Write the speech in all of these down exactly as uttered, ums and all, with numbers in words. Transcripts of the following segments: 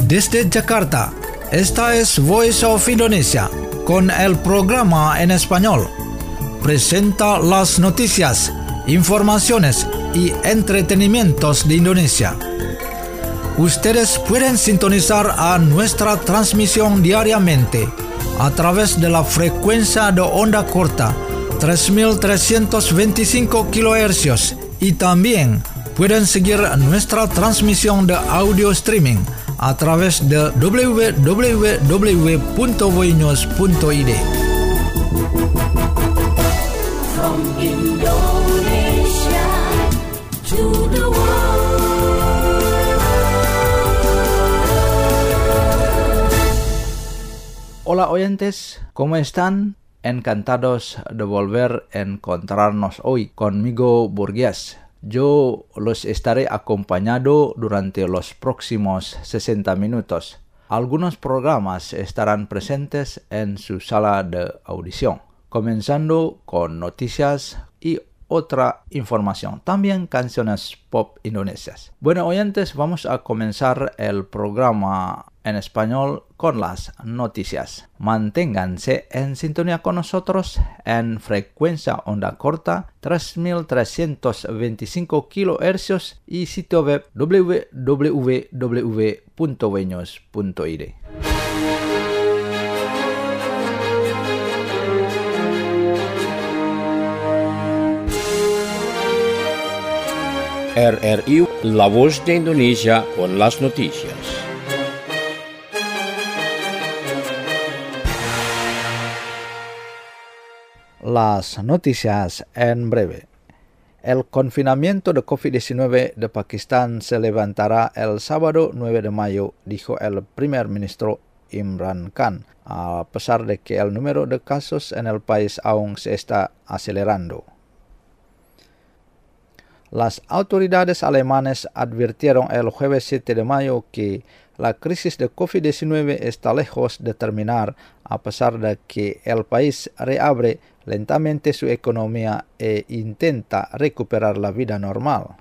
Desde Jakarta, esta es Voice of Indonesia, con el programa en español. Presenta las noticias, informaciones y entretenimientos de Indonesia. Ustedes pueden sintonizar a nuestra transmisión diariamente a través de la frecuencia de onda corta tres mil trescientos veinticinco kilohercios y también pueden seguir nuestra transmisión de audio streaming a través de w w w punto voinews punto i d. From Indonesia to the world. Hola oyentes, ¿cómo están? Encantados de volver a encontrarnos hoy conmigo, Burgués. Yo los estaré acompañando durante los próximos sesenta minutos. Algunos programas estarán presentes en su sala de audición, comenzando con noticias y otra información, también canciones pop indonesias. Bueno, oyentes, vamos a comenzar el programa en español con las noticias. Manténganse en sintonía con nosotros en frecuencia onda corta tres mil trescientos veinticinco kilohercios y sitio web w w w punto voinews punto i d. R R I, La Voz de Indonesia con las noticias. Las noticias en breve. El confinamiento de covid diecinueve de Pakistán se levantará el sábado nueve de mayo, dijo el primer ministro Imran Khan, a pesar de que el número de casos en el país aún se está acelerando. Las autoridades alemanas advirtieron el jueves siete de mayo que la crisis de covid diecinueve está lejos de terminar, a pesar de que el país reabre lentamente su economía e intenta recuperar la vida normal.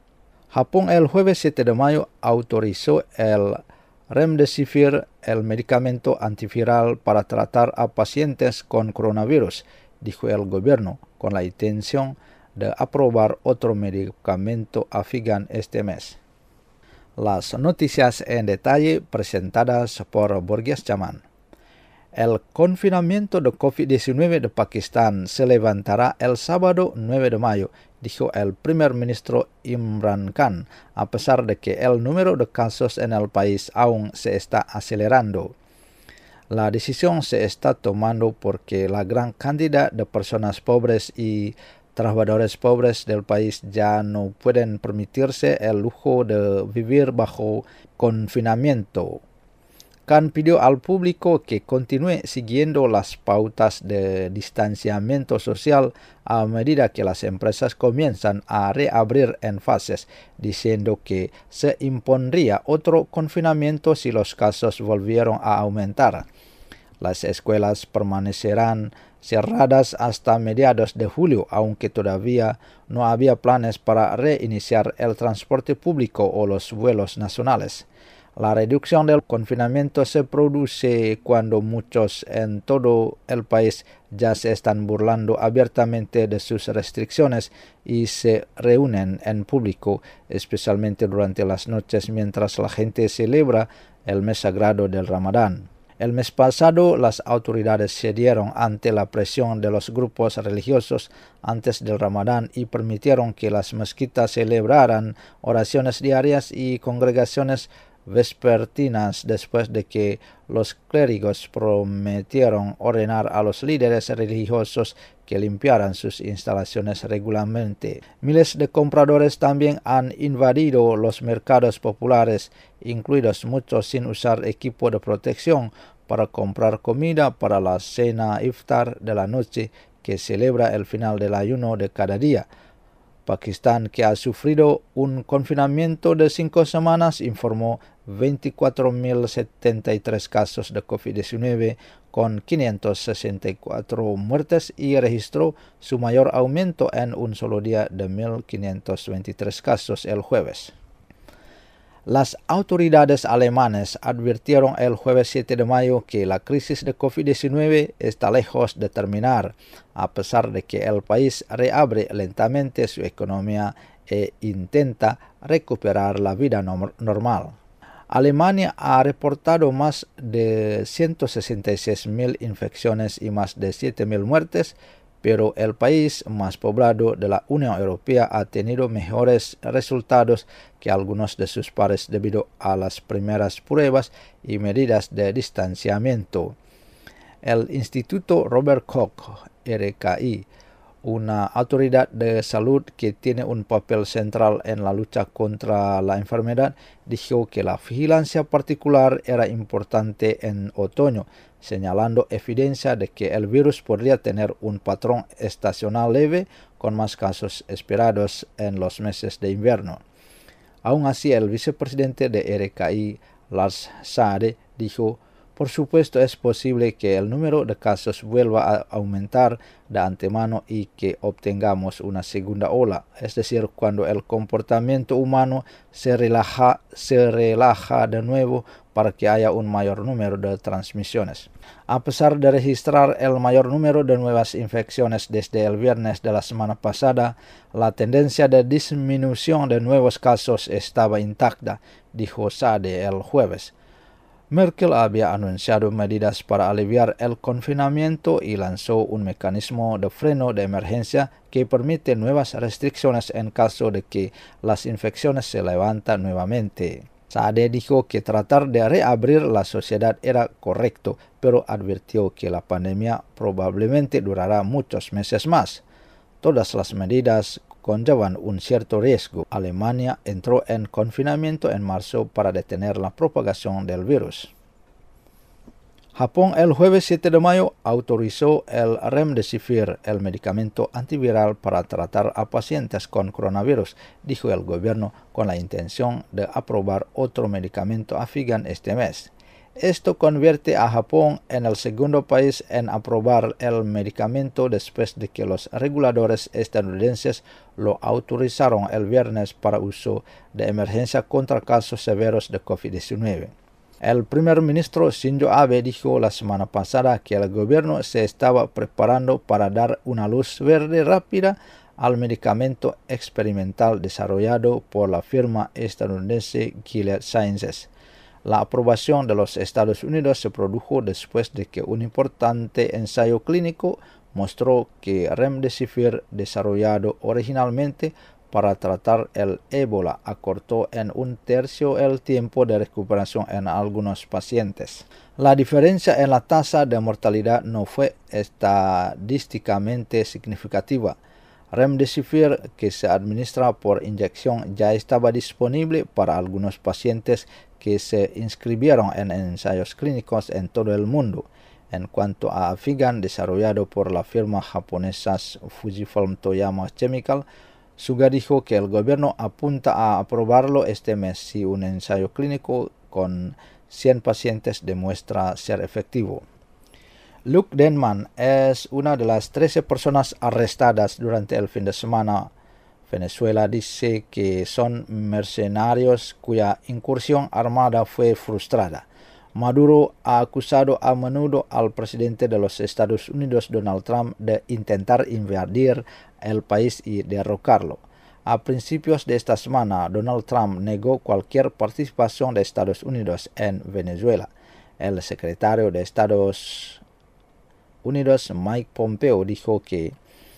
Japón el jueves siete de mayo autorizó el Remdesivir, el medicamento antiviral para tratar a pacientes con coronavirus, dijo el gobierno, con la intención de aprobar otro medicamento afgano este mes. Las noticias en detalle presentadas por Burgués Chaman. El confinamiento de covid diecinueve de Pakistán se levantará el sábado nueve de mayo, dijo el primer ministro Imran Khan, a pesar de que el número de casos en el país aún se está acelerando. La decisión se está tomando porque la gran cantidad de personas pobres y trabajadores pobres del país ya no pueden permitirse el lujo de vivir bajo confinamiento. Khan pidió al público que continúe siguiendo las pautas de distanciamiento social a medida que las empresas comienzan a reabrir en fases, diciendo que se impondría otro confinamiento si los casos volvieron a aumentar. Las escuelas permanecerán cerradas hasta mediados de julio, aunque todavía no había planes para reiniciar el transporte público o los vuelos nacionales. La reducción del confinamiento se produce cuando muchos en todo el país ya se están burlando abiertamente de sus restricciones y se reúnen en público, especialmente durante las noches mientras la gente celebra el mes sagrado del Ramadán. El mes pasado, las autoridades cedieron ante la presión de los grupos religiosos antes del Ramadán y permitieron que las mezquitas celebraran oraciones diarias y congregaciones vespertinas después de que los clérigos prometieron ordenar a los líderes religiosos que limpiaran sus instalaciones regularmente. Miles de compradores también han invadido los mercados populares, incluidos muchos sin usar equipo de protección, para comprar comida para la cena iftar de la noche que celebra el final del ayuno de cada día. Pakistán, que ha sufrido un confinamiento de cinco semanas, informó veinticuatro mil setenta y tres casos de covid diecinueve con quinientas sesenta y cuatro muertes y registró su mayor aumento en un solo día de mil quinientos veintitrés casos el jueves. Las autoridades alemanes advirtieron el jueves siete de mayo que la crisis de COVID diecinueve está lejos de terminar, a pesar de que el país reabre lentamente su economía e intenta recuperar la vida normal. Alemania ha reportado más de ciento sesenta y seis mil infecciones y más de siete mil muertes, pero el país más poblado de la Unión Europea ha tenido mejores resultados que algunos de sus pares debido a las primeras pruebas y medidas de distanciamiento. El Instituto Robert Koch, R K I, una autoridad de salud que tiene un papel central en la lucha contra la enfermedad, dijo que la vigilancia particular era importante en otoño, señalando evidencia de que el virus podría tener un patrón estacional leve con más casos esperados en los meses de invierno. Aún así, el vicepresidente de R K I, Lars Sade, dijo: por supuesto es posible que el número de casos vuelva a aumentar de antemano y que obtengamos una segunda ola, es decir, cuando el comportamiento humano se relaja, se relaja de nuevo para que haya un mayor número de transmisiones. A pesar de registrar el mayor número de nuevas infecciones desde el viernes de la semana pasada, la tendencia de disminución de nuevos casos estaba intacta, dijo Sade el jueves. Merkel había anunciado medidas para aliviar el confinamiento y lanzó un mecanismo de freno de emergencia que permite nuevas restricciones en caso de que las infecciones se levanten nuevamente. Sade dijo que tratar de reabrir la sociedad era correcto, pero advirtió que la pandemia probablemente durará muchos meses más. Todas las medidas conllevan un cierto riesgo. Alemania entró en confinamiento en marzo para detener la propagación del virus. Japón el jueves siete de mayo autorizó el Remdesivir, el medicamento antiviral para tratar a pacientes con coronavirus, dijo el gobierno, con la intención de aprobar otro medicamento afgano este mes. Esto convierte a Japón en el segundo país en aprobar el medicamento después de que los reguladores estadounidenses lo autorizaron el viernes para uso de emergencia contra casos severos de COVID diecinueve. El primer ministro Shinzo Abe dijo la semana pasada que el gobierno se estaba preparando para dar una luz verde rápida al medicamento experimental desarrollado por la firma estadounidense Gilead Sciences. La aprobación de los Estados Unidos se produjo después de que un importante ensayo clínico mostró que Remdesivir, desarrollado originalmente para tratar el ébola, acortó en un tercio el tiempo de recuperación en algunos pacientes. La diferencia en la tasa de mortalidad no fue estadísticamente significativa. Remdesivir, que se administra por inyección, ya estaba disponible para algunos pacientes que se inscribieron en ensayos clínicos en todo el mundo. En cuanto a Afigan, desarrollado por la firma japonesa Fujifilm Toyama Chemical, Suga dijo que el gobierno apunta a aprobarlo este mes si un ensayo clínico con cien pacientes demuestra ser efectivo. Luke Denman es una de las trece personas arrestadas durante el fin de semana. Venezuela dice que son mercenarios cuya incursión armada fue frustrada. Maduro ha acusado a menudo al presidente de los Estados Unidos, Donald Trump, de intentar invadir el país y derrocarlo. A principios de esta semana, Donald Trump negó cualquier participación de Estados Unidos en Venezuela. El secretario de Estados Unidos, Mike Pompeo, dijo que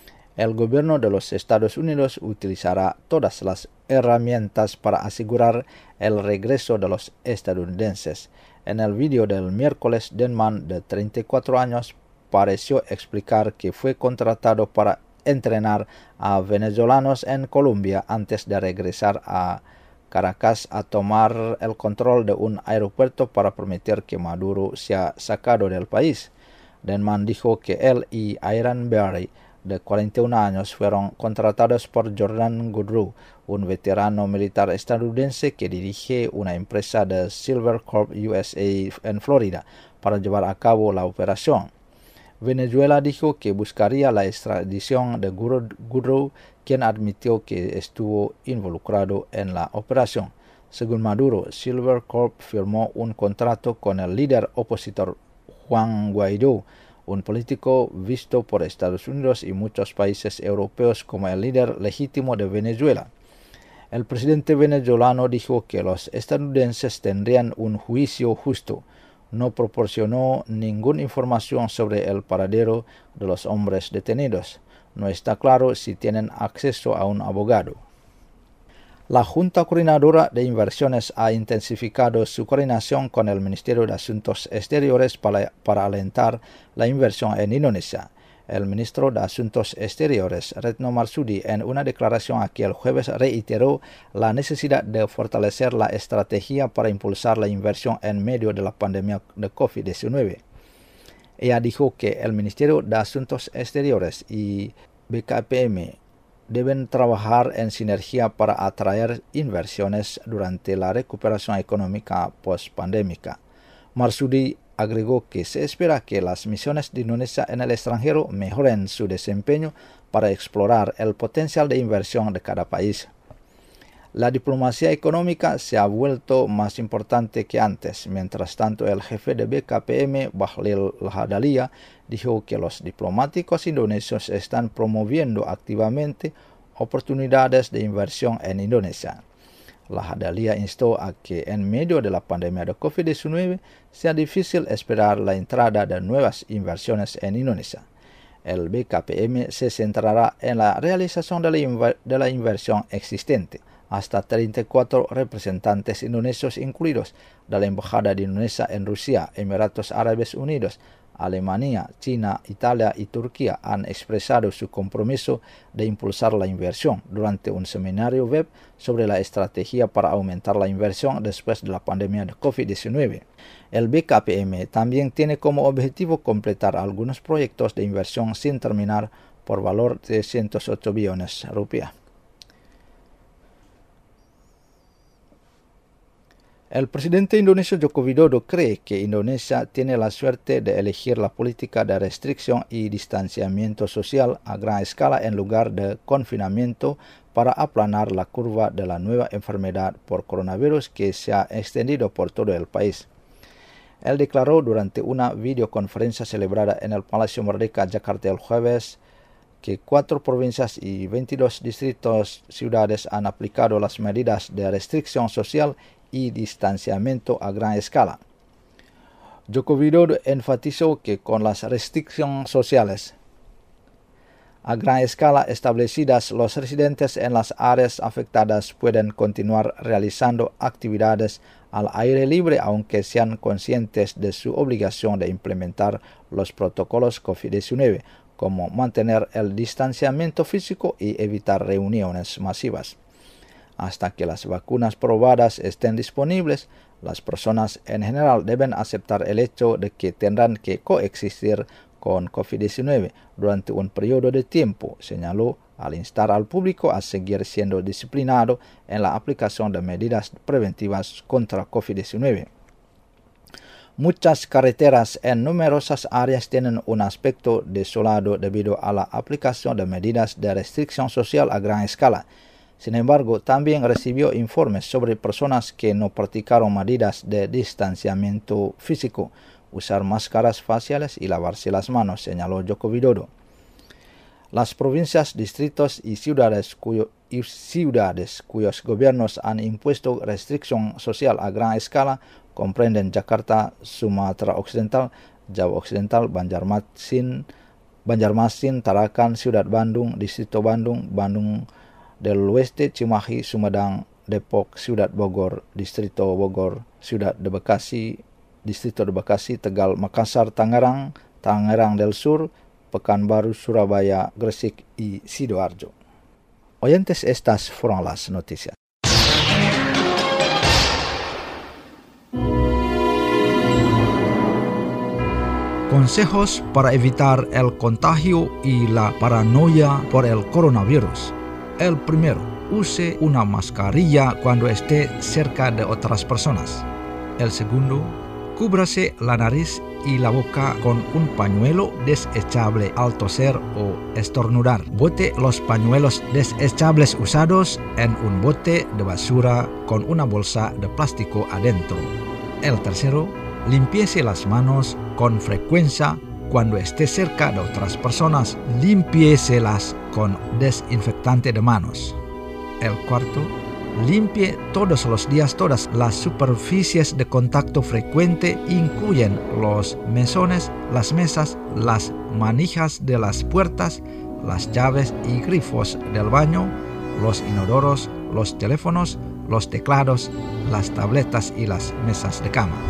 el gobierno de los Estados Unidos utilizará todas las herramientas para asegurar el regreso de los estadounidenses. En el vídeo del miércoles, Denman, de treinta y cuatro años, pareció explicar que fue contratado para entrenar a venezolanos en Colombia antes de regresar a Caracas a tomar el control de un aeropuerto para permitir que Maduro sea sacado del país. Denman dijo que él y Aaron Berry, de cuarenta y un años, fueron contratados por Jordan Goodrow, un veterano militar estadounidense que dirige una empresa de Silver Corp U S A en Florida, para llevar a cabo la operación. Venezuela dijo que buscaría la extradición de Goodrow, quien admitió que estuvo involucrado en la operación. Según Maduro, Silvercorp firmó un contrato con el líder opositor Juan Guaidó, un político visto por Estados Unidos y muchos países europeos como el líder legítimo de Venezuela. El presidente venezolano dijo que los estadounidenses tendrían un juicio justo. No proporcionó ninguna información sobre el paradero de los hombres detenidos. No está claro si tienen acceso a un abogado. La Junta Coordinadora de Inversiones ha intensificado su coordinación con el Ministerio de Asuntos Exteriores para, para alentar la inversión en Indonesia. El ministro de Asuntos Exteriores, Retno Marsudi, en una declaración aquel jueves reiteró la necesidad de fortalecer la estrategia para impulsar la inversión en medio de la pandemia de COVID diecinueve. Ella dijo que el Ministerio de Asuntos Exteriores y B K P M deben trabajar en sinergia para atraer inversiones durante la recuperación económica post-pandémica. Marsudi agregó que se espera que las misiones de Indonesia en el extranjero mejoren su desempeño para explorar el potencial de inversión de cada país. La diplomacia económica se ha vuelto más importante que antes. Mientras tanto, el jefe de B K P M, Bahlil Lahadalia, dijo que los diplomáticos indonesios están promoviendo activamente oportunidades de inversión en Indonesia. Lahadalia instó a que en medio de la pandemia de COVID diecinueve sea difícil esperar la entrada de nuevas inversiones en Indonesia. El B K P M se centrará en la realización de la, inver- de la inversión existente. Hasta treinta y cuatro representantes indonesios, incluidos de la Embajada de Indonesia en Rusia, Emiratos Árabes Unidos, Alemania, China, Italia y Turquía, han expresado su compromiso de impulsar la inversión durante un seminario web sobre la estrategia para aumentar la inversión después de la pandemia de COVID diecinueve. El B K P M también tiene como objetivo completar algunos proyectos de inversión sin terminar por valor de ciento ocho billones de rupias. El presidente indonesio Joko Widodo cree que Indonesia tiene la suerte de elegir la política de restricción y distanciamiento social a gran escala en lugar de confinamiento para aplanar la curva de la nueva enfermedad por coronavirus que se ha extendido por todo el país. Él declaró durante una videoconferencia celebrada en el Palacio Merdeka, Jakarta el jueves, que cuatro provincias y veintidós distritos ciudades han aplicado las medidas de restricción social y distanciamiento a gran escala. Joko Widodo enfatizó que con las restricciones sociales a gran escala establecidas, los residentes en las áreas afectadas pueden continuar realizando actividades al aire libre, aunque sean conscientes de su obligación de implementar los protocolos COVID diecinueve, como mantener el distanciamiento físico y evitar reuniones masivas. Hasta que las vacunas probadas estén disponibles, las personas en general deben aceptar el hecho de que tendrán que coexistir con COVID diecinueve durante un periodo de tiempo, señaló al instar al público a seguir siendo disciplinado en la aplicación de medidas preventivas contra COVID diecinueve. Muchas carreteras en numerosas áreas tienen un aspecto desolado debido a la aplicación de medidas de restricción social a gran escala. Sin embargo, también recibió informes sobre personas que no practicaron medidas de distanciamiento físico, usar máscaras faciales y lavarse las manos, señaló Joko Widodo. Las provincias, distritos y ciudades, cuyo, y ciudades cuyos gobiernos han impuesto restricción social a gran escala comprenden Jakarta, Sumatera Occidental, Jawa Occidental, Banjarmasin, Banjarmasin, Tarakan, Ciudad Bandung, Distrito Bandung, Bandung del Oeste, Cimahi, Sumedang, Depok, Ciudad Bogor, Distrito Bogor, Ciudad de Bekasi, Distrito de Bekasi, Tegal, Makassar, Tangerang, Tangerang del Sur, Pekanbaru, Surabaya, Gresik y Sidoarjo. Oyentes, estas fueron las noticias. Consejos para evitar el contagio y la paranoia por el coronavirus. El primero, use una mascarilla cuando esté cerca de otras personas. El segundo, Cúbrase la nariz y la boca con un pañuelo desechable al toser o estornudar. Bote los pañuelos desechables usados en un bote de basura con una bolsa de plástico adentro. El tercero, limpiese las manos con frecuencia cuando esté cerca de otras personas. Limpiéselas con desinfectante de manos. El cuarto, limpie todos los días todas las superficies de contacto frecuente, incluyen los mesones, las mesas, las manijas de las puertas, las llaves y grifos del baño, los inodoros, los teléfonos, los teclados, las tabletas y las mesas de cama.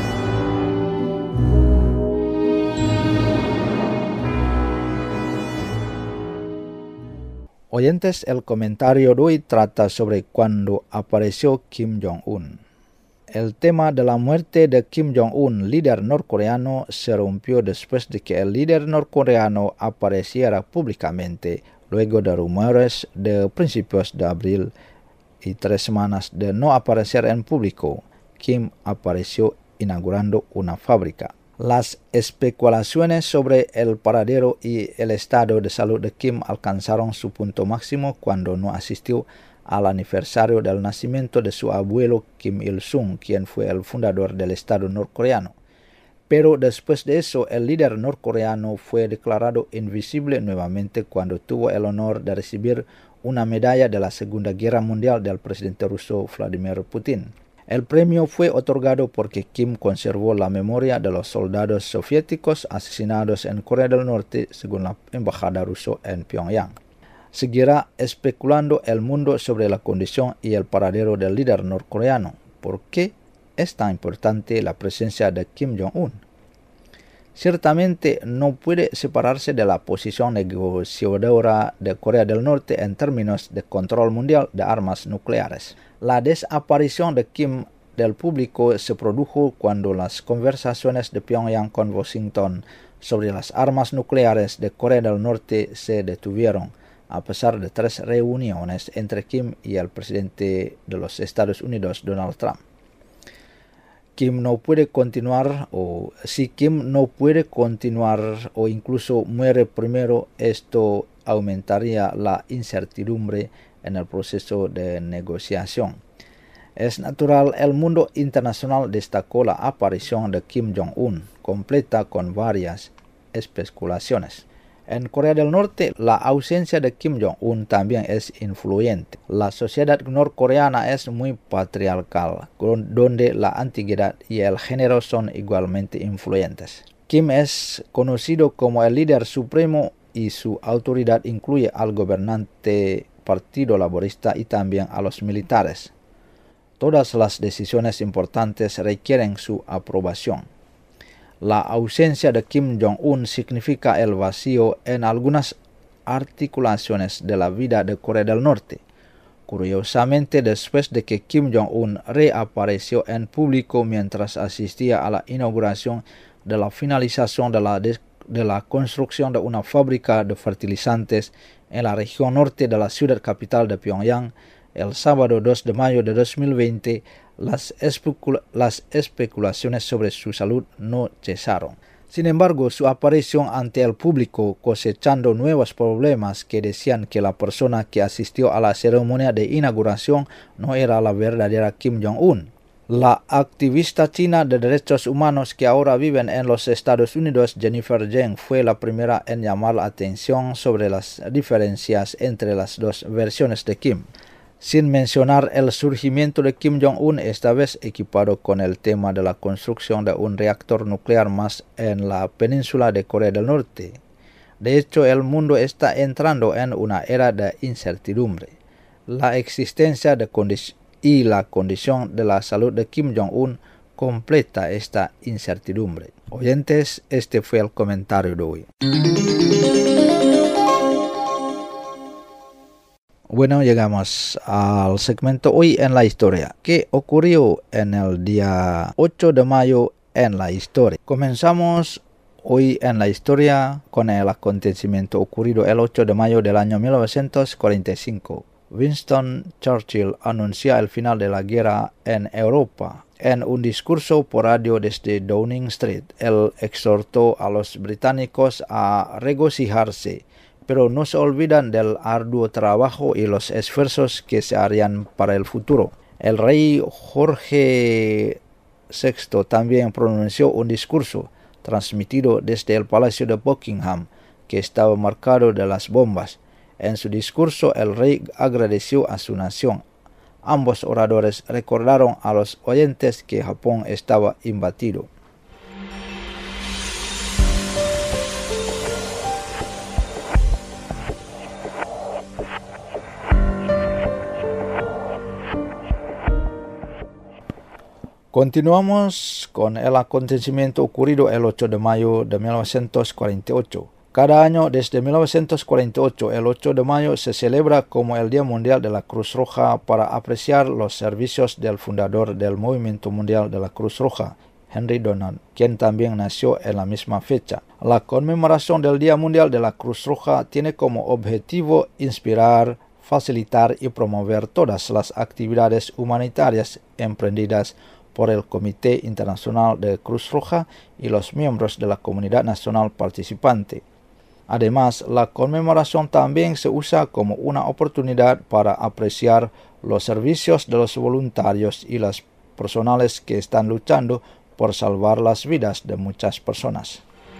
Oyentes, el comentario de hoy trata sobre cuando apareció Kim Jong-un. El tema de la muerte de Kim Jong-un, líder norcoreano, se rompió después de que el líder norcoreano apareciera públicamente luego de rumores de principios de abril y tres semanas de no aparecer en público. Kim apareció inaugurando una fábrica. Las especulaciones sobre el paradero y el estado de salud de Kim alcanzaron su punto máximo cuando no asistió al aniversario del nacimiento de su abuelo Kim Il-sung, quien fue el fundador del Estado norcoreano. Pero después de eso, el líder norcoreano fue declarado invisible nuevamente cuando tuvo el honor de recibir una medalla de la Segunda Guerra Mundial del presidente ruso Vladimir Putin. El premio fue otorgado porque Kim conservó la memoria de los soldados soviéticos asesinados en Corea del Norte, según la embajada rusa en Pyongyang. Seguirá especulando el mundo sobre la condición y el paradero del líder norcoreano. ¿Por qué es tan importante la presencia de Kim Jong-un? Ciertamente no puede separarse de la posición negociadora de Corea del Norte en términos de control mundial de armas nucleares. La desaparición de Kim del público se produjo cuando las conversaciones de Pyongyang con Washington sobre las armas nucleares de Corea del Norte se detuvieron, a pesar de tres reuniones entre Kim y el presidente de los Estados Unidos, Donald Trump. Kim no puede continuar, o si Kim no puede continuar o incluso muere primero, esto aumentaría la incertidumbre en el proceso de negociación. Es natural, el mundo internacional destacó la aparición de Kim Jong-un, completa con varias especulaciones. En Corea del Norte, la ausencia de Kim Jong-un también es influyente. La sociedad norcoreana es muy patriarcal, donde la antigüedad y el género son igualmente influyentes. Kim es conocido como el líder supremo y su autoridad incluye al gobernante Partido Laborista y también a los militares. Todas las decisiones importantes requieren su aprobación. La ausencia de Kim Jong-un significa el vacío en algunas articulaciones de la vida de Corea del Norte. Curiosamente, después de que Kim Jong-un reapareció en público mientras asistía a la inauguración de la finalización de la, de, de la construcción de una fábrica de fertilizantes en la región norte de la ciudad capital de Pyongyang, el sábado dos de mayo de dos mil veinte, las, especula las especulaciones sobre su salud no cesaron. Sin embargo, su aparición ante el público cosechando nuevos problemas que decían que la persona que asistió a la ceremonia de inauguración no era la verdadera Kim Jong-un. La activista china de derechos humanos que ahora vive en los Estados Unidos, Jennifer Zheng, fue la primera en llamar la atención sobre las diferencias entre las dos versiones de Kim, sin mencionar el surgimiento de Kim Jong-un, esta vez equipado con el tema de la construcción de un reactor nuclear más en la península de Corea del Norte. De hecho, el mundo está entrando en una era de incertidumbre. La existencia de condiciones y la condición de la salud de Kim Jong-un completa esta incertidumbre. Oyentes, este fue el comentario de hoy. Bueno, llegamos al segmento Hoy en la Historia. ¿Qué ocurrió en el día ocho de mayo en la historia? Comenzamos hoy en la historia con el acontecimiento ocurrido el ocho de mayo del año mil novecientos cuarenta y cinco. Winston Churchill anuncia el final de la guerra en Europa. En un discurso por radio desde Downing Street, él exhortó a los británicos a regocijarse, pero no se olvidan del arduo trabajo y los esfuerzos que se harían para el futuro. El rey Jorge sexto también pronunció un discurso transmitido desde el Palacio de Buckingham, que estaba marcado de las bombas. En su discurso, el rey agradeció a su nación. Ambos oradores recordaron a los oyentes que Japón estaba imbatido. Continuamos con el acontecimiento ocurrido el ocho de mayo de mil novecientos cuarenta y ocho. Cada año desde mil novecientos cuarenta y ocho, el ocho de mayo se celebra como el Día Mundial de la Cruz Roja para apreciar los servicios del fundador del Movimiento Mundial de la Cruz Roja, Henry Dunant, quien también nació en la misma fecha. La conmemoración del Día Mundial de la Cruz Roja tiene como objetivo inspirar, facilitar y promover todas las actividades humanitarias emprendidas por el Comité Internacional de Cruz Roja y los miembros de la comunidad nacional participante. Además, la conmemoración también se usa como una oportunidad para apreciar los servicios de los voluntarios y las personales que están luchando por salvar las vidas de muchas personas.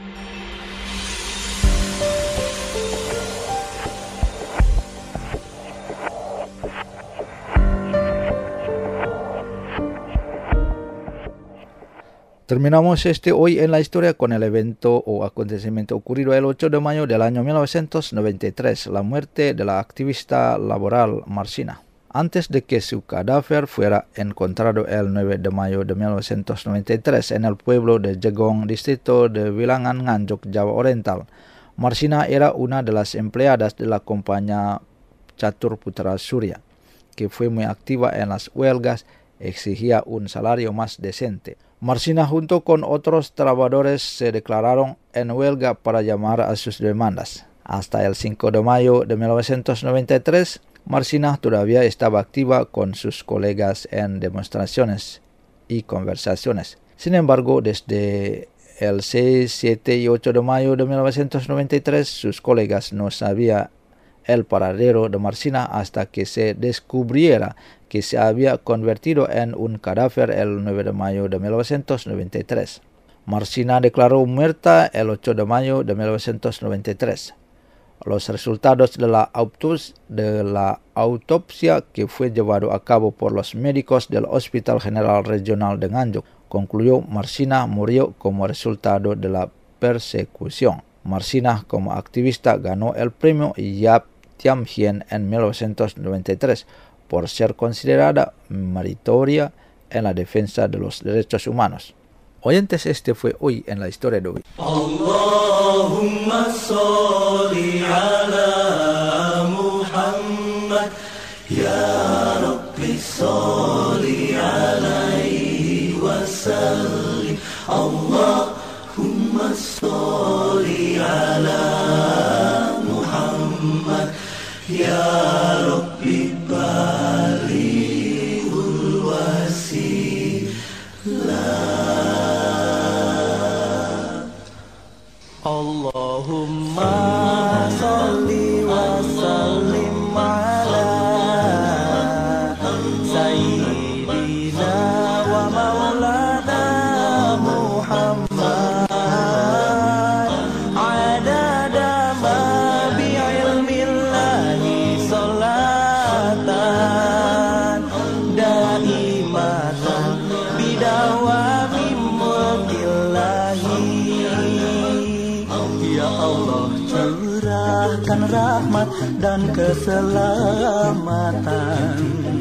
Terminamos este hoy en la historia con el evento o acontecimiento ocurrido el ocho de mayo del año mil novecientos noventa y tres, la muerte de la activista laboral Marsina. Antes de que su cadáver fuera encontrado el nueve de mayo de mil novecientos noventa y tres en el pueblo de Jegong, distrito de Wilangan, Nganjuk, Java Oriental, Marsina era una de las empleadas de la compañía Catur Putra Surya, que fue muy activa en las huelgas, exigía un salario más decente. Marsina junto con otros trabajadores se declararon en huelga para llamar a sus demandas. Hasta el cinco de mayo de mil novecientos noventa y tres, Marsina todavía estaba activa con sus colegas en demostraciones y conversaciones. Sin embargo, desde el seis, siete y ocho de mayo de mil novecientos noventa y tres, sus colegas no sabían el paradero de Marsina hasta que se descubriera que se había convertido en un cadáver el nueve de mayo de mil novecientos noventa y tres. Marsina declaró muerta el ocho de mayo de mil novecientos noventa y tres. Los resultados de la, autos, de la autopsia que fue llevado a cabo por los médicos del Hospital General Regional de Nganjuk concluyó Marsina murió como resultado de la persecución. Marsina como activista ganó el premio Yap Thiam Hien en mil novecientos noventa y tres por ser considerada meritoria en la defensa de los derechos humanos. Oyentes, este fue hoy en la historia de hoy. Allahumma salli ala Muhammad, ya Rabbi salli alaihi wa sallim. Allahumma salli ala Muhammad, ya Rabbi balighul wasilah. Allahumma salli wa sallim ala sayyidina wa maulana Muhammad adada ma bi'ilmillahi salatan daimatan bidawami mulkillahi. Ya Allah, curahkan rahmat dan keselamatan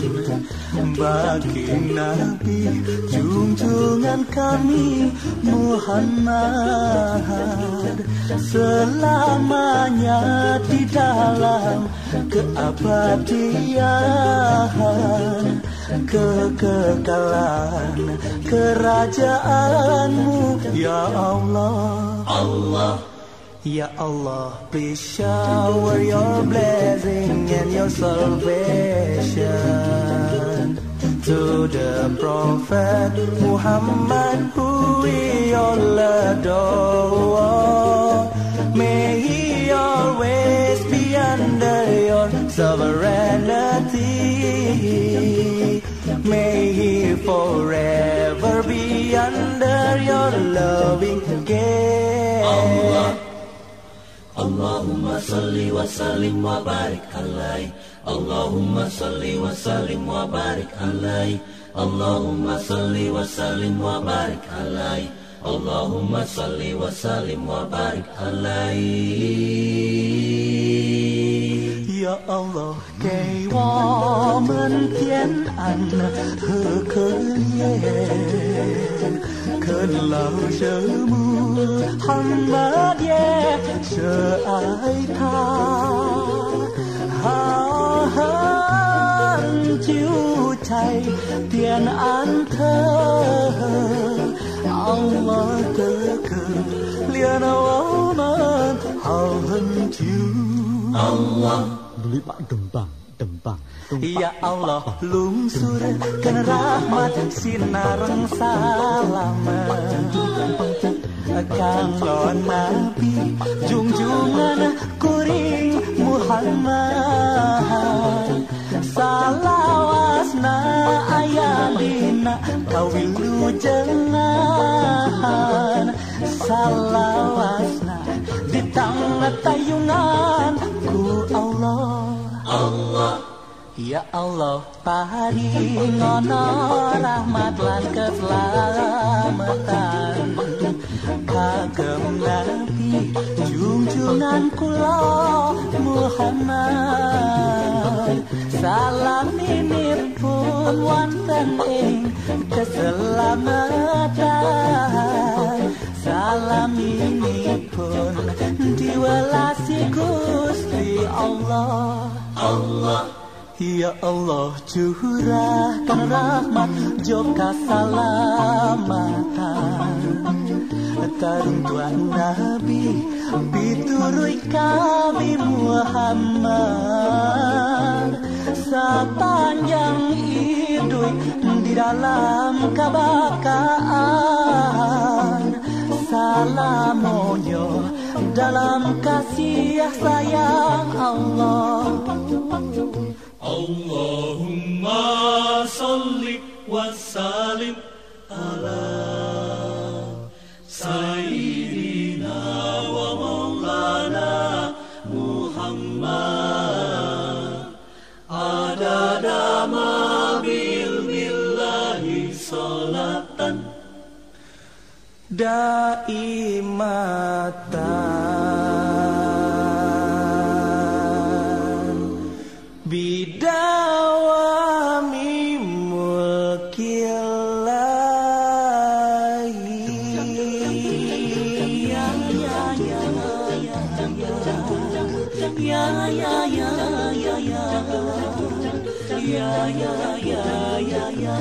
bagi Nabi junjungan kami Muhammad, selamanya di dalam keabadian, kekekalan kerajaanmu. Ya Allah, Allah, Ya Allah, please shower your blessing and your salvation to to the Prophet Muhammad, who we all adore. May he always be under your sovereignty. May he forever be under your loving care. Allah, Allahumma salli wa sallim wa barik alaihi. Allahumma salli wa sallim wa barik alaihi. Allahumma salli wa sallim wa barik alaihi. Allahumma salli wa sallim wa barik alaihi. Ya Allah, 给我们天安和可怜，肯老舍穆罕默耶，舍爱他。hào hân chiếu chạy tiền an thơ Allah cơ cơ liền áo mơn hào hân chiếu Allah beli pak dembang dembang Ya Allah lungsurkan rahmat sinareng salamet Kanglon Nabi junjungan kuring Muhammad salawasna ayadina kawilu jengan salawasna di tangan tayungan ku Allah Allah Ya Allah paringono rahmat lan keselamatan kagem Nabi junjungan kula Muhammad salaminipun wonten ing keselamatan salaminipun diwelasi Gusti Allah Allah Ya Allah curahkan rahmat joka salamatan Tarung Tuhan Nabi piturui kami Muhammad sepanjang hidup di dalam kebakaan salamonyo dalam kasih sayang Allah Allahumma salli wa sallim ala Sayyidina wa maulana Muhammad Adada ma bil billahi salatan Daimatan Bidawami mulkillahi Ya ya ya ya Ya ya ya ya ya Ya ya ya ya ya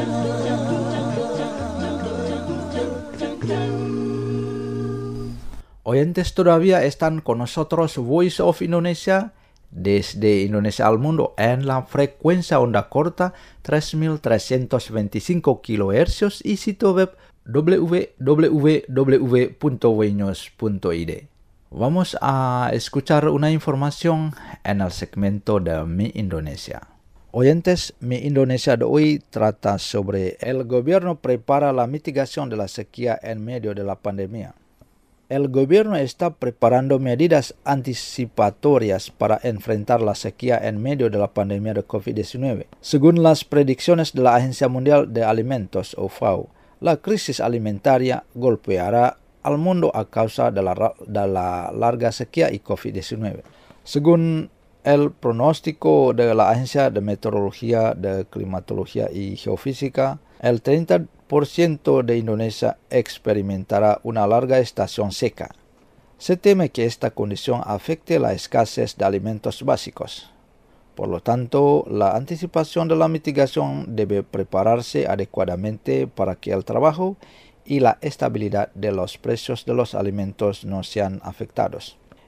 Oyentes todavía están con nosotros Voice of Indonesia desde Indonesia al mundo en la frecuencia onda corta tres mil trescientos veinticinco kilohercios y sitio web w w w punto weños punto i d. Vamos a escuchar una información en el segmento de Mi Indonesia. Oyentes, Mi Indonesia de hoy trata sobre el gobierno prepara la mitigación de la sequía en medio de la pandemia. El gobierno está preparando medidas anticipatorias para enfrentar la sequía en medio de la pandemia de COVID diecinueve. Según las predicciones de la Agencia Mundial de Alimentos o FAO, la crisis alimentaria golpeará al mundo a causa de la, de la larga sequía y COVID diecinueve. Según el pronóstico de la Agencia de Meteorología, de Climatología y Geofísica, el treinta por ciento de Indonesia experimentará una larga estación seca. Se teme que esta condición afecte la escasez de alimentos básicos. Por lo tanto, la anticipación de la mitigación debe prepararse adecuadamente para que el trabajo y la estabilidad de los precios de los alimentos no sean afectados.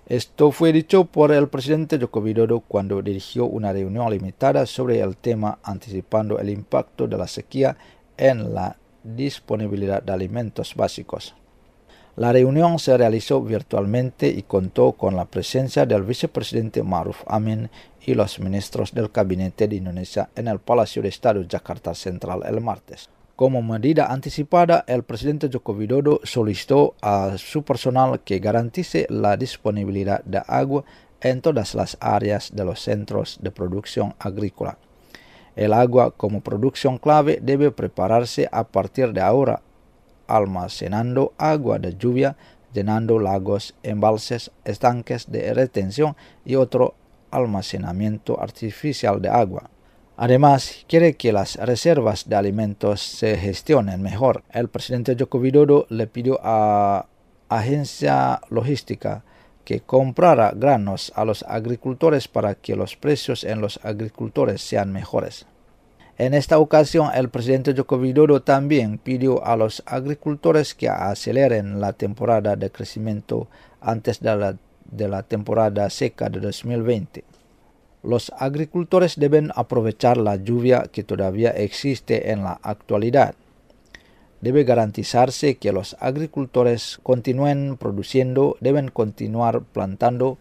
Esto fue dicho por el presidente Joko Widodo cuando dirigió una reunión limitada sobre el tema, anticipando el impacto de la sequía en la disponibilidad de alimentos básicos. La reunión se realizó virtualmente y contó con la presencia del vicepresidente Ma'ruf Amin y los ministros del Gabinete de Indonesia en el Palacio de Estado Jakarta Central el martes. Como medida anticipada, el presidente Joko Widodo solicitó a su personal que garantice la disponibilidad de agua en todas las áreas de los centros de producción agrícola. El agua como producción clave debe prepararse a partir de ahora, almacenando agua de lluvia, llenando lagos, embalses, estanques de retención y otro almacenamiento artificial de agua. Además, quiere que las reservas de alimentos se gestionen mejor. El presidente Joko Widodo le pidió a Agencia Logística que comprara granos a los agricultores para que los precios en los agricultores sean mejores. En esta ocasión, el presidente Joko Widodo también pidió a los agricultores que aceleren la temporada de crecimiento antes de la, de la temporada seca de dos mil veinte. Los agricultores deben aprovechar la lluvia que todavía existe en la actualidad. Debe garantizarse que los agricultores continúen produciendo, deben continuar plantando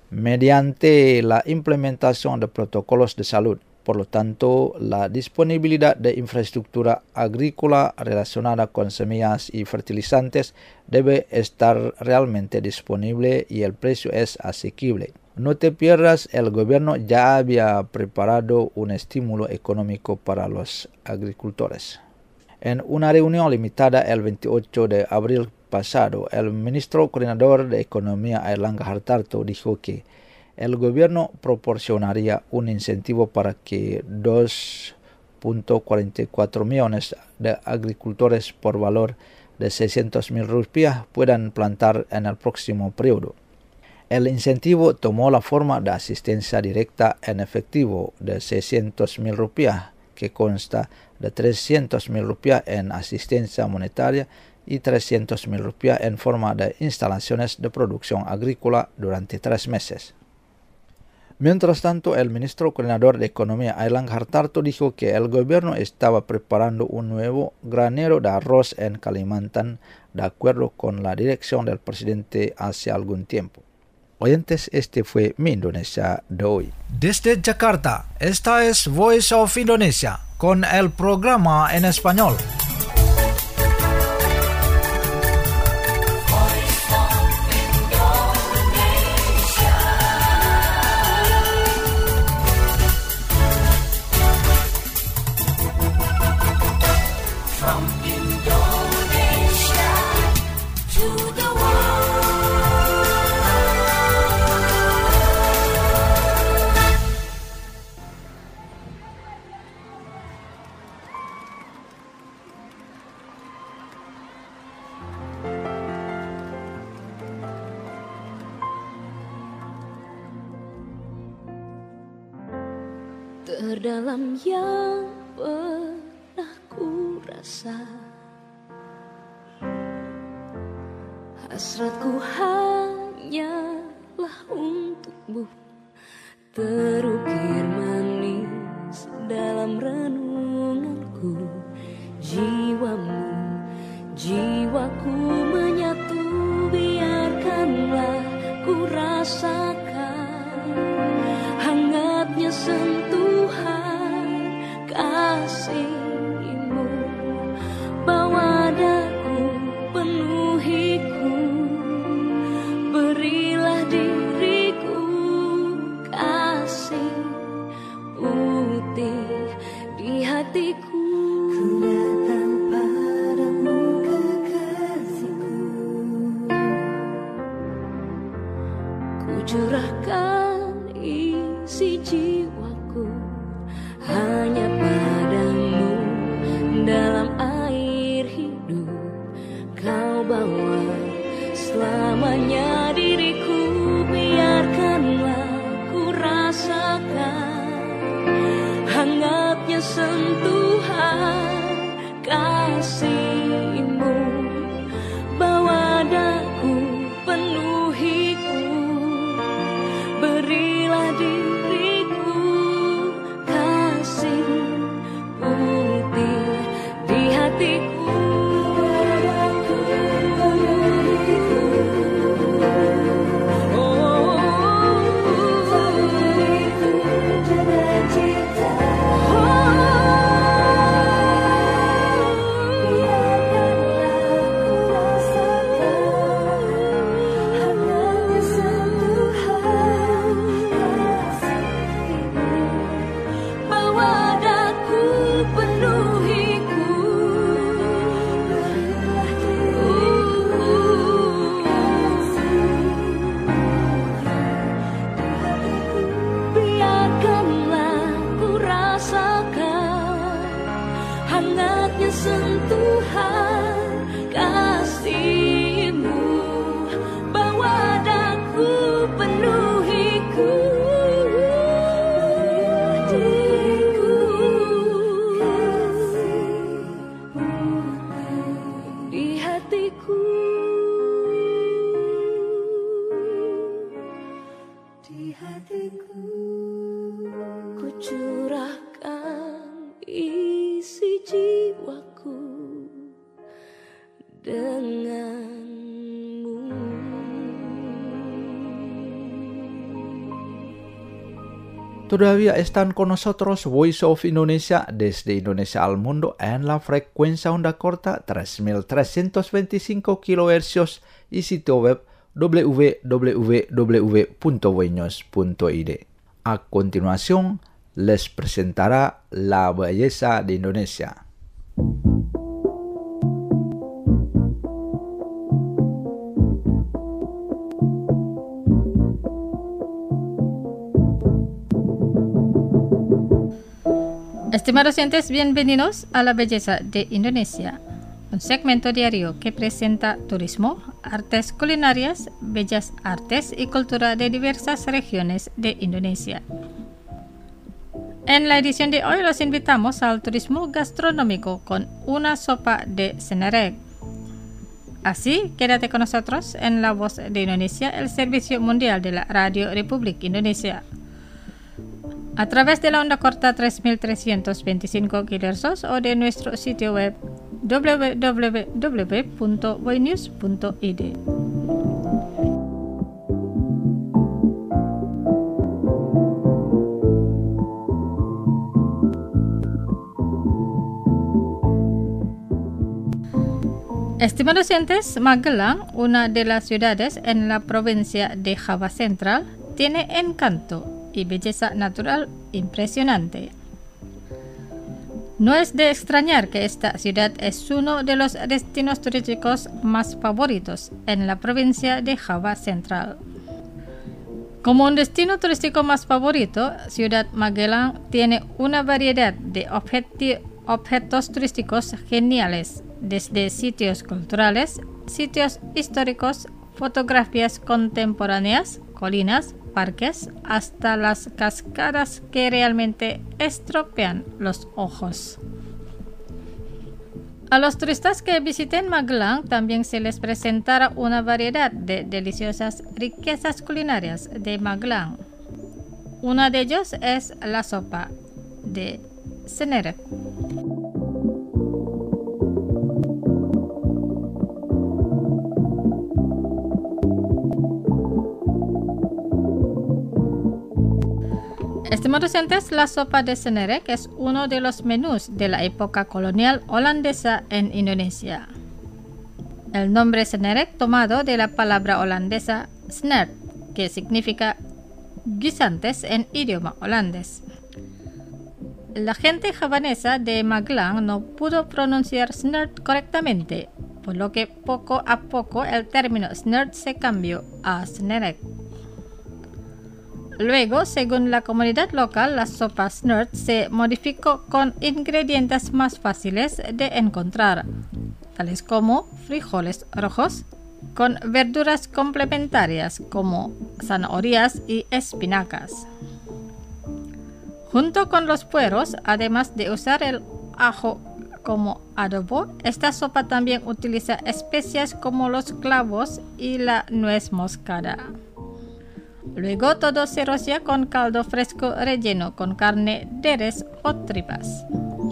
mediante la implementación de protocolos de salud. Por lo tanto, la disponibilidad de infraestructura agrícola relacionada con semillas y fertilizantes debe estar realmente disponible y el precio es asequible. No te pierdas, el gobierno ya había preparado un estímulo económico para los agricultores. En una reunión limitada el veintiocho de abril pasado, el ministro coordinador de Economía Airlangga Hartarto dijo que el gobierno proporcionaría un incentivo para que dos punto cuarenta y cuatro millones de agricultores por valor de seiscientos mil rupias puedan plantar en el próximo periodo. El incentivo tomó la forma de asistencia directa en efectivo de seiscientos mil rupias, que consta de trescientos mil rupias en asistencia monetaria y trescientos mil rupias en forma de instalaciones de producción agrícola durante tres meses. Mientras tanto, el ministro coordinador de Economía Airlangga Hartarto dijo que el gobierno estaba preparando un nuevo granero de arroz en Kalimantan de acuerdo con la dirección del presidente hace algún tiempo. Oyentes, este fue Mi Indonesia de hoy. Desde Jakarta, esta es Voice of Indonesia con el programa en español. Terdalam yang pernah ku rasa, hasratku hanyalah untukmu, terukir manis dalam renunganku. Jiwamu, jiwaku menyatu, biarkanlah ku rasakan hangatnya sentuhan kasih-Mu. Bawa daku, penuhiku, berilah diriku kasih putih di hatiku. Ku datang padamu kekasihku, ku curahkan isi jiwaku hanya padamu. Dalam air hidup kau bawa selamanya diriku, biarkanlah ku rasakan hangatnya sentuhan kasih-Mu. Bawa daku, penuhiku, Berilah diriku kasih putih di hatiku. Todavía están con nosotros Voice of Indonesia desde Indonesia al mundo en la frecuencia onda corta tres mil trescientos veinticinco kilohercios y sitio web w w w punto voinews punto i d. A continuación, les presentará la belleza de Indonesia. Estimados oyentes, bienvenidos a La Belleza de Indonesia, un segmento diario que presenta turismo, artes culinarias, bellas artes y cultura de diversas regiones de Indonesia. En la edición de hoy los invitamos al turismo gastronómico con una sopa de senerek. Así, quédate con nosotros en La Voz de Indonesia, el servicio mundial de la Radio Republik Indonesia. A través de la onda corta tres mil trescientos veinticinco kilohercios o de nuestro sitio web w w w punto voinews punto i d. Estimados oyentes, Magelang, una de las ciudades en la provincia de Java Central, tiene encanto y belleza natural impresionante. No es de extrañar que esta ciudad es uno de los destinos turísticos más favoritos en la provincia de Java Central. Como un destino turístico más favorito, Ciudad Magelang tiene una variedad de objeti- objetos turísticos geniales, desde sitios culturales, sitios históricos, fotografías contemporáneas, colinas, parques, hasta las cascadas que realmente estropean los ojos. A los turistas que visiten Magelang también se les presentará una variedad de deliciosas riquezas culinarias de Magelang. Una de ellas es la sopa de senerek. Estimados oyentes, la sopa de senerek es uno de los menús de la época colonial holandesa en Indonesia. El nombre senerek tomado de la palabra holandesa snert, que significa guisantes en idioma holandés. La gente javanesa de Magelang no pudo pronunciar snert correctamente, por lo que poco a poco el término snert se cambió a senerek. Luego, según la comunidad local, la sopa snert se modificó con ingredientes más fáciles de encontrar, tales como frijoles rojos, con verduras complementarias como zanahorias y espinacas. Junto con los pueros, además de usar el ajo como adobo, esta sopa también utiliza especias como los clavos y la nuez moscada. Luego todo se rocía con caldo fresco relleno con carne de res o tripas.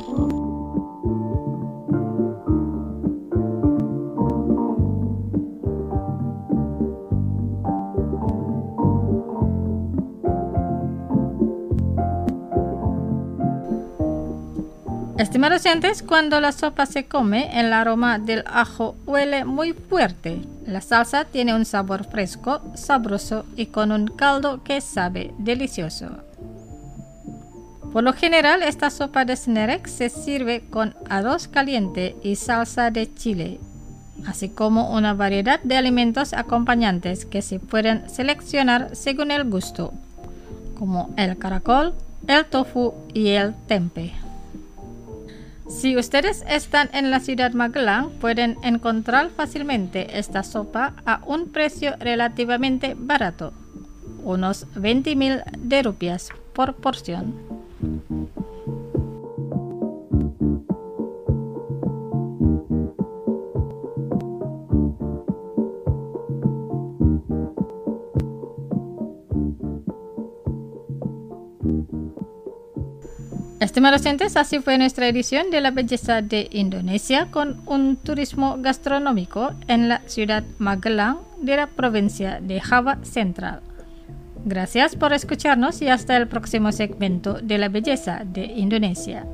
Estimados oyentes, cuando la sopa se come, el aroma del ajo huele muy fuerte. La salsa tiene un sabor fresco, sabroso y con un caldo que sabe delicioso. Por lo general, esta sopa de Snerek se sirve con arroz caliente y salsa de chile, así como una variedad de alimentos acompañantes que se pueden seleccionar según el gusto, como el caracol, el tofu y el tempe. Si ustedes están en la ciudad Magelang, pueden encontrar fácilmente esta sopa a un precio relativamente barato, unos veinte mil de rupias por porción. Estimados oyentes, así fue nuestra edición de la belleza de Indonesia con un turismo gastronómico en la ciudad Magelang de la provincia de Java Central. Gracias por escucharnos y hasta el próximo segmento de la belleza de Indonesia.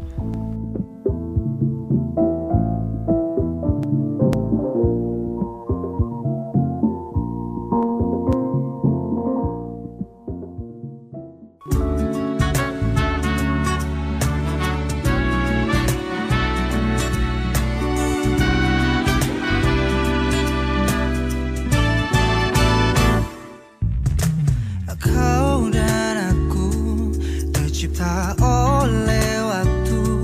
Kau dan aku tercipta oleh waktu.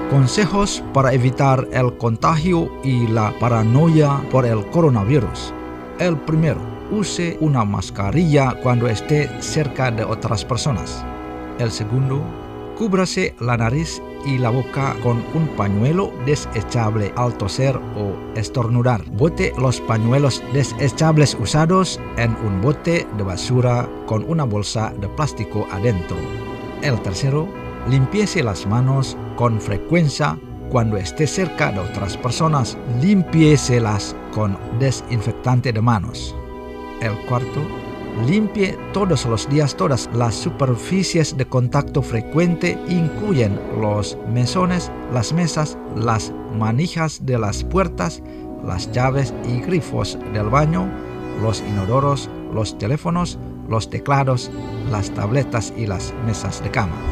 Consejos para evitar el contagio y la paranoia por el coronavirus. El primero, use una mascarilla cuando esté cerca de otras personas. El segundo, cúbrase la nariz y la boca con un pañuelo desechable al toser o estornudar. Bote los pañuelos desechables usados en un bote de basura con una bolsa de plástico adentro. El tercero, limpiese las manos con frecuencia cuando esté cerca de otras personas. Limpiéselas con desinfectante de manos. El cuarto, limpie todos los días todas las superficies de contacto frecuente, incluyen los mesones, las mesas, las manijas de las puertas, las llaves y grifos del baño, los inodoros, los teléfonos, los teclados, las tabletas y las mesas de cama.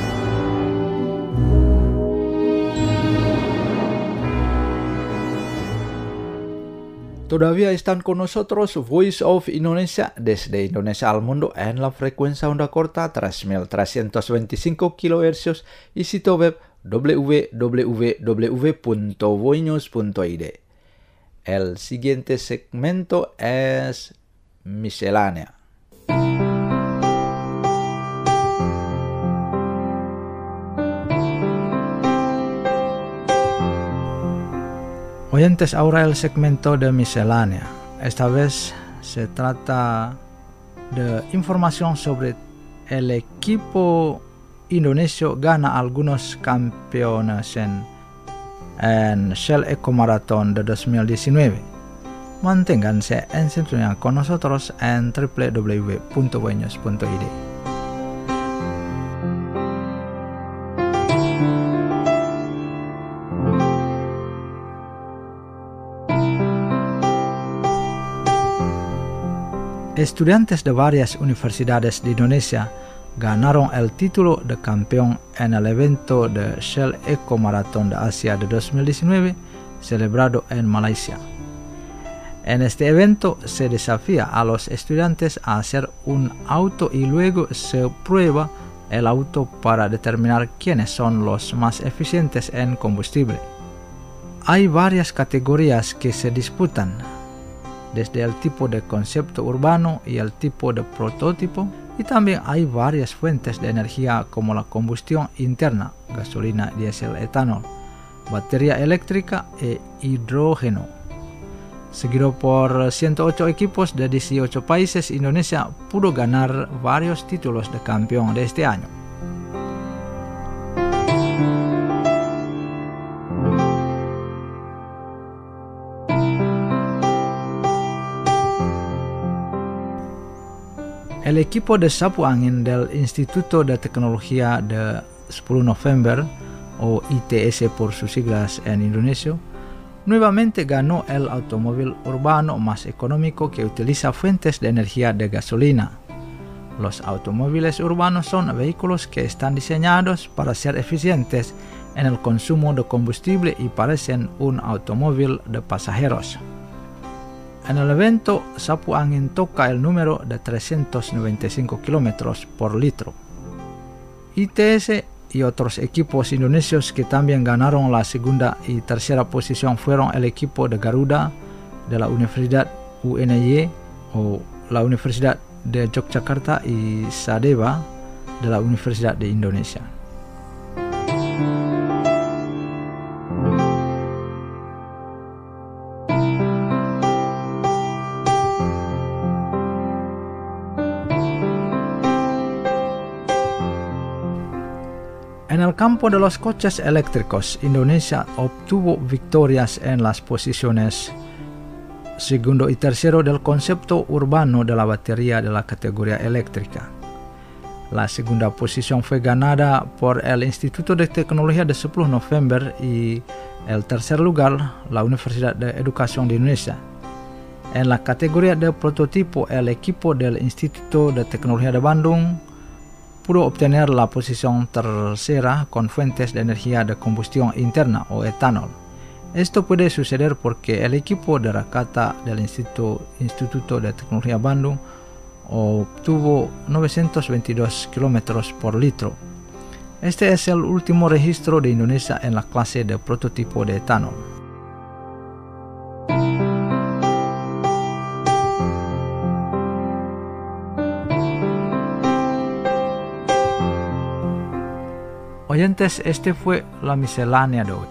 Todavía están con nosotros Voice of Indonesia desde Indonesia al mundo en la frecuencia onda corta tres mil trescientos veinticinco kilohercios y sitio web w w w punto voinews punto i d. El siguiente segmento es miscelánea. Oyentes, ahora el segmento de miscelánea. Esta vez se trata de información sobre el equipo indonesio gana algunos campeones en, en Shell Eco Marathon de dos mil diecinueve. Manténganse en sintonía con nosotros en w w w punto voinews punto i d. Estudiantes de varias universidades de Indonesia ganaron el título de campeón en el evento de Shell Eco Marathon de Asia de dos mil diecinueve, celebrado en Malaysia. En este evento se desafía a los estudiantes a hacer un auto y luego se prueba el auto para determinar quiénes son los más eficientes en combustible. Hay varias categorías que se disputan, desde el tipo de concepto urbano y el tipo de prototipo, y también hay varias fuentes de energía como la combustión interna, gasolina, diésel, etanol, batería eléctrica e hidrógeno. Seguido por ciento ocho equipos de dieciocho países, Indonesia pudo ganar varios títulos de campeón de este año. El equipo de sapu angin del Instituto de Tecnología de sepuluh November, o I T S por sus siglas en indonesio, nuevamente ganó el automóvil urbano más económico que utiliza fuentes de energía de gasolina. Los automóviles urbanos son vehículos que están diseñados para ser eficientes en el consumo de combustible y parecen un automóvil de pasajeros. En el evento, sapu angin toca el número de trescientos noventa y cinco kilómetros por litro. I T S y otros equipos indonesios que también ganaron la segunda y tercera posición fueron el equipo de Garuda de la Universidad U N Y o la Universidad de Yogyakarta y Sadeva de la Universidad de Indonesia. En el campo de los coches eléctricos, Indonesia obtuvo victorias en las posiciones segundo y tercero del concepto urbano de la batería de la categoría eléctrica. La segunda posición fue ganada por el Instituto de Tecnología de sepuluh November y el tercer lugar la Universidad de Educación de Indonesia. En la categoría de prototipo, el equipo del Instituto de Tecnología de Bandung pudo obtener la posición tercera con fuentes de energía de combustión interna o etanol. Esto puede suceder porque el equipo de Rakata del Instituto, Instituto de Tecnología Bandung obtuvo novecientos veintidós kilómetros por litro. Este es el último registro de Indonesia en la clase de prototipo de etanol. Oyentes, este fue la miscelánea de hoy.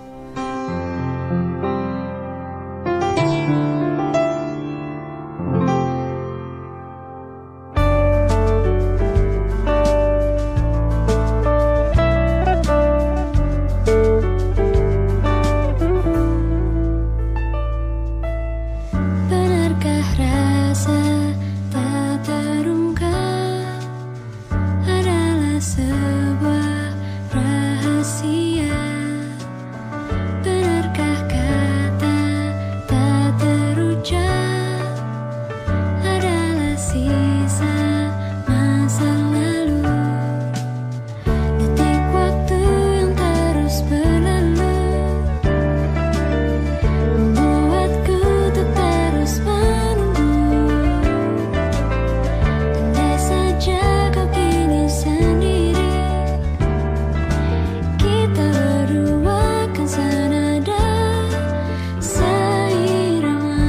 Benarkah rasa tak terungkap adalah sebuah rahasia? Benarkah kata tak terucap adalah sisa masa lalu? Detik waktu yang terus berlalu membuatku untuk terus menunggu. Andai saja kau kini sendiri, kita berdua kan senada seirama.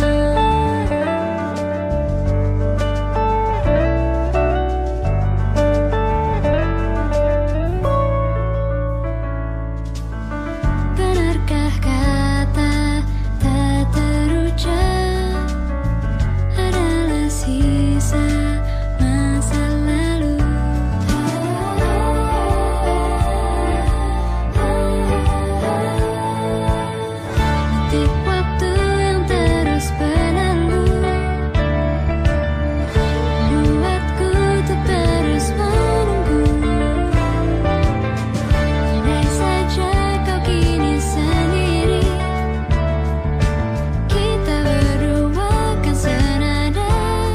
Benarkah kata tak terucap adalah sisa masa lalu? Detik waktu yang terus berlalu membuatku untuk terus menunggu. Andai saja kau kini sendiri, kita berdua kan senada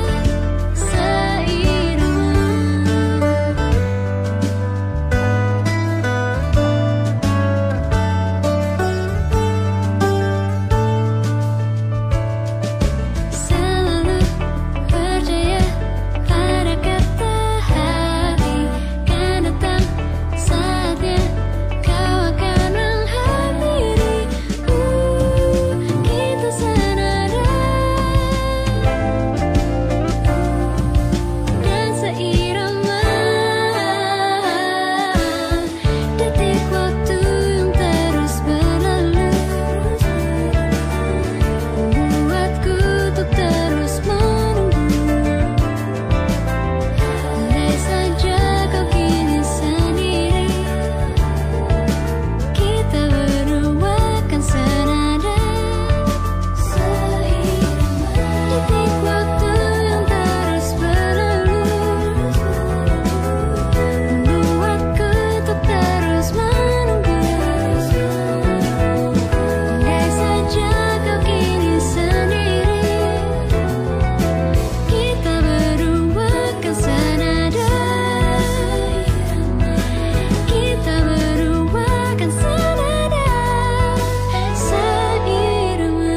seirama. Selalu percaya pada kata hati, kan datang saatnya kau akan menghampiri. Uh, kita senada dan seirama. Detik waktu yang terus berlalu membuatku untuk terus menunggu. Andai saja kau kini sendiri, kita berdua kan senada seirama. Detik waktu yang terus berlalu membuatku untuk terus menunggu. Andai saja kau kini sendiri, kita berdua kan senada. Kita berdua kan senada seirama.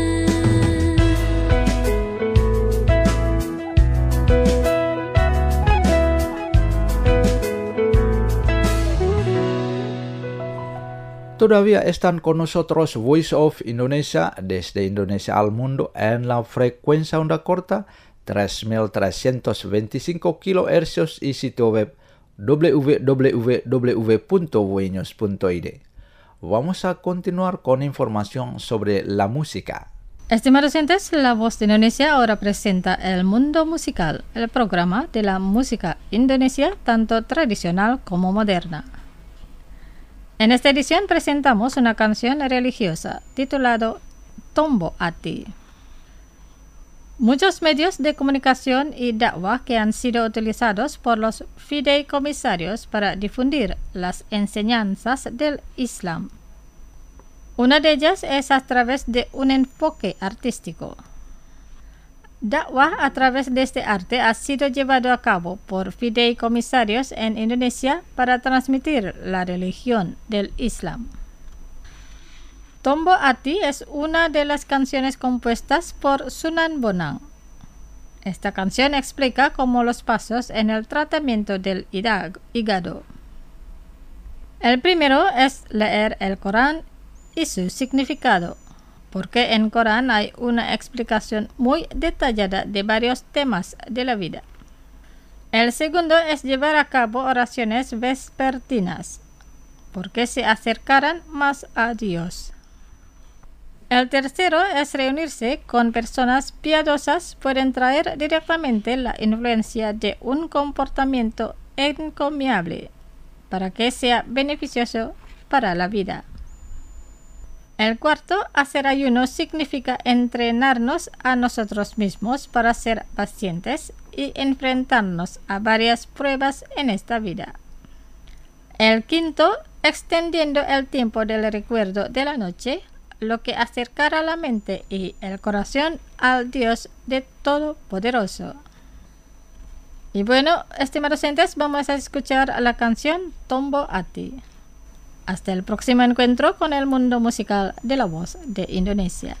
Todavía están con nosotros Voice of Indonesia desde Indonesia al mundo en la frecuencia onda corta tres mil trescientos veinticinco kilohercios y sitio web w w w punto voinews punto i d. Vamos a continuar con información sobre la música. Estimados oyentes, La Voz de Indonesia ahora presenta El Mundo Musical, el programa de la música indonesia tanto tradicional como moderna. En esta edición presentamos una canción religiosa titulado Tombo Ati. Muchos medios de comunicación y dakwah que han sido utilizados por los fideicomisarios para difundir las enseñanzas del Islam. Una de ellas es a través de un enfoque artístico. Dakwah a través de este arte ha sido llevado a cabo por fideicomisarios en Indonesia para transmitir la religión del Islam. Tombo Ati es una de las canciones compuestas por Sunan Bonang. Esta canción explica cómo los pasos en el tratamiento del hígado. El primero es leer el Corán y su significado, porque en Corán hay una explicación muy detallada de varios temas de la vida. El segundo es llevar a cabo oraciones vespertinas, porque se acercarán más a Dios. El tercero es reunirse con personas piadosas, pueden traer directamente la influencia de un comportamiento encomiable para que sea beneficioso para la vida. El cuarto, hacer ayuno significa entrenarnos a nosotros mismos para ser pacientes y enfrentarnos a varias pruebas en esta vida. El quinto, extendiendo el tiempo del recuerdo de la noche, lo que acercará la mente y el corazón al Dios de Todopoderoso. Y bueno, estimados oyentes, vamos a escuchar la canción Tombo Ati. Hasta el próximo encuentro con el mundo musical de la voz de Indonesia.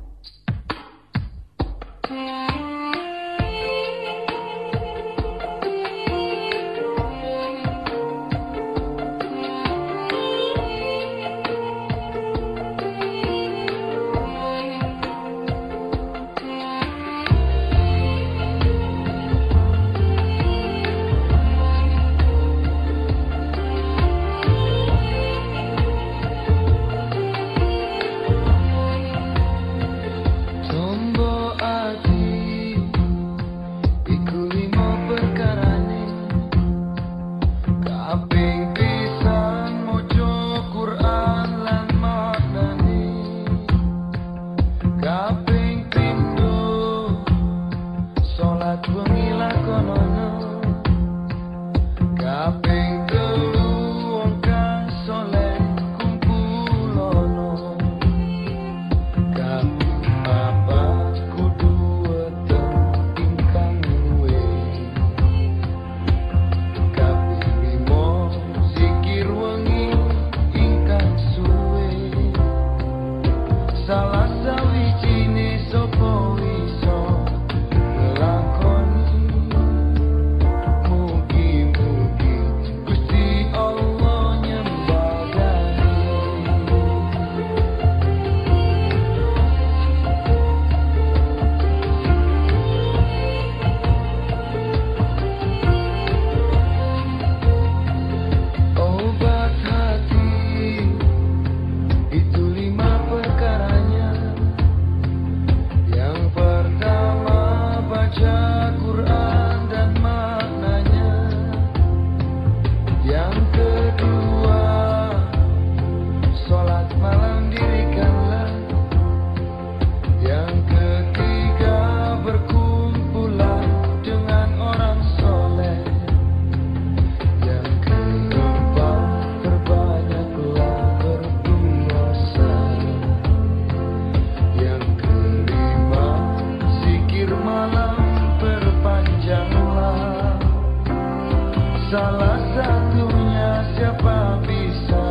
Salah satunya siapa bisa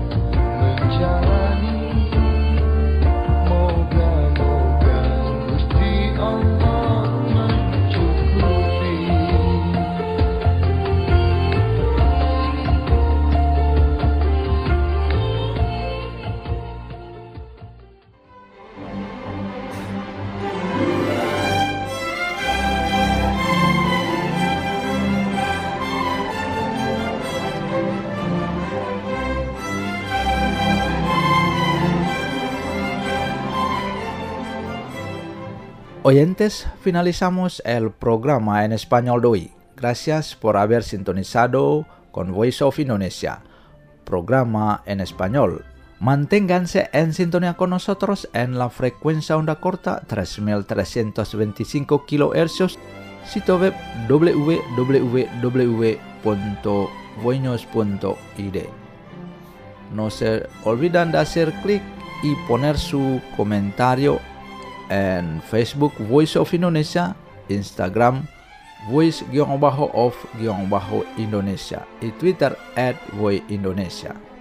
menjalani. Moga-moga Gusti Allah mencukupi. Oyentes, finalizamos el programa en español de hoy. Gracias por haber sintonizado con Voice of Indonesia, programa en español. Manténganse en sintonía con nosotros en la frecuencia onda corta tres mil trescientos veinticinco kilohercios, sitio web w w w punto voinos punto i d. No se olviden de hacer clic y poner su comentario en Facebook Voice of Indonesia, Instagram Voice-of-Indonesia y Twitter at Voice Indonesia.